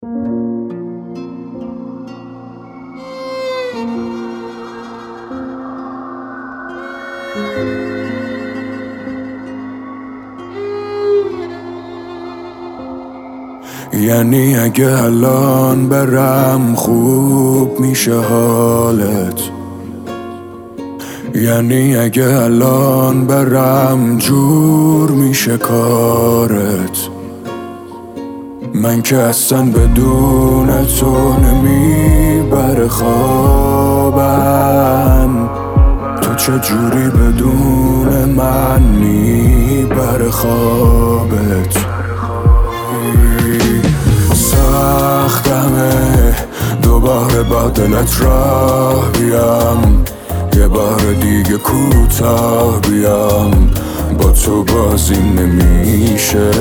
یعنی اگه الان برم خوب میشه حالت، یعنی اگه الان برم جور میشه کارت. من که اصلا بدون تو نمیبره خوابم، تو چجوری بدون من میبره خوابت. سختمه دوباره با دلت راه بیام، یه بار دیگه کوتاه بیام، با تو بازی نمیشه.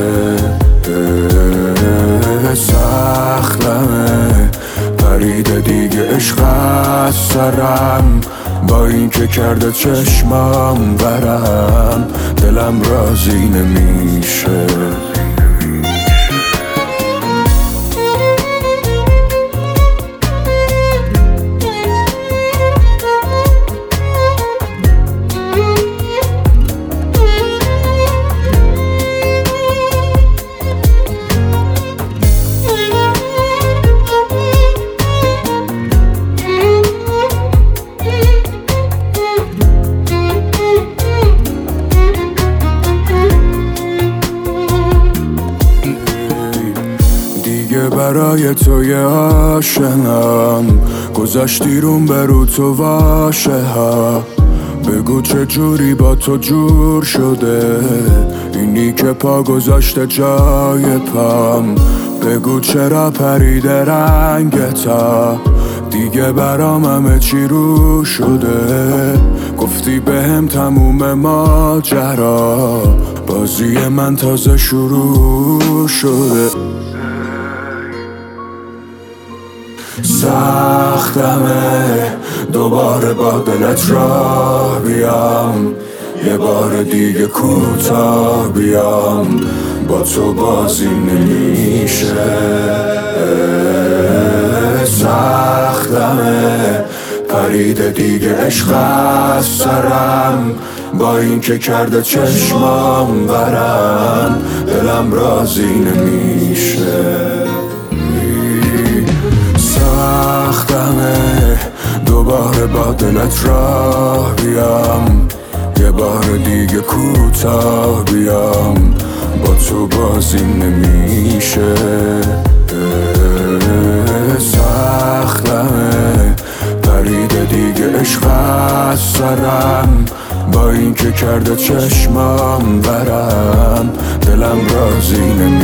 سختمه پریده دیگه عشق از سرم، با این که کرده چشمام ورم، دلم راضی نمیشه. برای تو یه آشنام گذاشتی روم برو تو واشه ها. بگو چجوری با تو جور شده اینی که پا گذاشته جای پام. بگو چرا پریده رنگتا دیگه برام همه چی رو شده. گفتی بهم تموم ماجرا، بازی من تازه شروع شده. سختمه دوباره با دلت راه بیام، یه بار دیگه کوتاه بیام، با تو بازی نمیشه. سختمه پریده دیگه عشق از سرم، با این که کرده چشمام ورم، دلم راضی نمیشه. سختمه دوباره با دلت راه بیام، یه بار دیگه کوتاه بیام، با تو بازی نمیشه. سختمه پریده دیگه عشق از سرم، با این که کرده چشمام ورم، دلم راضی نمیشه.